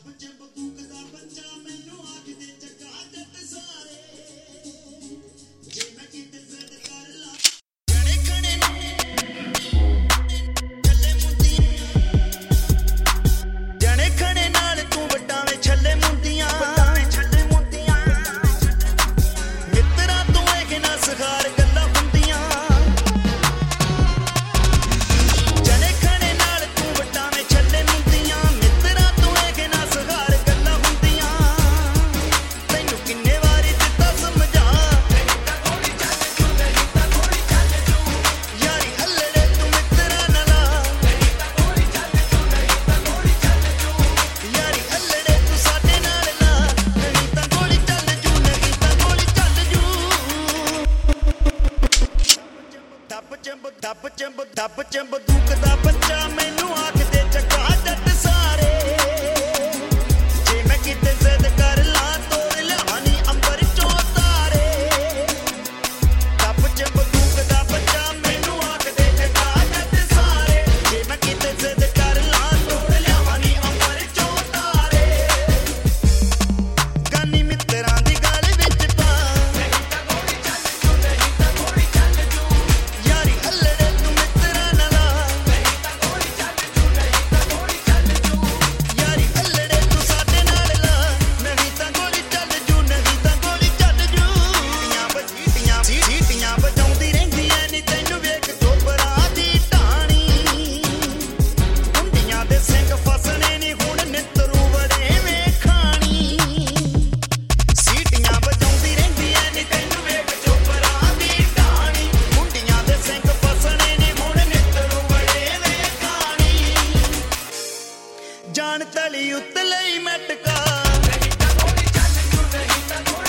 ਦੱਬ ਚ ਬੰਦੂਕ ਦਾ ਬੱਚਾ ਮੈਨੂੰ ਆਖਦੇ ਚੱਕਾ ਜੱਟ ਸਾਰੇ ਜੇ ਮੈਂ ਕਿਤੇ ਜ਼ਿੱਦ ਕਰ ਲਾਂ ਤੋੜ ਲਿਆ ਨੀ ਅੰਬਰ ਚੋਂ ਤਾਰੇ ਦੱਬ ਚ ਬੰਦੂਕ ਦਾ ਬੱਚਾ ਮੈਨੂੰ ਆਖਦੇ ਚੱਕਾ ਜੱਟ ਸਾਰੇ ਜੇ ਮੈਂ ਕਿਤੇ ਜ਼ਿੱਦ ਕਰ ਲਾਂ ਤੋੜ ਲਿਆ ਨੀ ਅੰਬਰ ਚੋਂ ਤਾਰੇ ਗਾਨੀ ਮਿੱਤਰਾਂ ਦੀ ਗਾਲ ਵਿੱਚ ਪਾ ਨਹੀਂ ਤਾਂ ਗੋਲੀ ਚੱਲ ਜੂ ਨਹੀਂ ਤਾਂ ਗੋਲੀ ਚੱਲ ਜੂ ਯਾਰੀ ਹੱਲੜੇ ਤੂੰ ਮਿੱਤਰਾਂ ਨਾਲ ਨਹੀਂ ਤਾਂ ਗੋਲੀ ਚੱਲ ਜੂ ਨਹੀਂ ਤਾਂ ਗੋਲੀ ਚੱਲ ਜੂ ਯਾਰੀ ਹੱਲੜੇ ਤੂੰ ਸਾਡੇ ਨਾਲ ਲਾ ਨਹੀਂ ਤਾਂ ਗੋਲੀ ਚੱਲ ਜੂ ਨਹੀਂ ਤਾਂ ਗੋਲੀ ਚੱਲ ਜੂ ਸੀਟੀਆਂ ਵਜਾਉਂਦੀ ਰਹਿੰਦੀਆਂ ਨੀ ਤੈਨੂੰ ਵੇਖ ਚੋਪਰਾਂ ਦੀ ਢਾਣੀ ਹੁੰਦੀਆਂ ਦੇ ਸਿੰਘ ਫਸਣੇ ਨੀ ਹੁਣ ਨਿੱਤਰੂ ਬੜੇ ਵੇਖਾਣੀ ਸੀਟੀਆਂ ਵਜਾਉਂਦੀ ਰਹਿੰਦੀਆਂ ਨੀ ਤੈਨੂੰ ਵੇਖ ਚੋਪਰਾਂ ਦੀ ਢਾਣੀ ਹੁੰਦੀਆਂ ਦੇ ਸਿੰਘ ਫਸਣੇ ਨੀ ਹੁਣ ਨਿੱਤਰੂ ਬੜੇ ਵੇਖਾਣੀ ਜਾਨ ਤਲੀ ਉੱਤ ਲਈ ਮਟਕਾ ਨਹੀਂ ਤਾਂ ਗੋਲੀ ਚੱਲ ਜੂ ਨਹੀਂ ਤਾਂ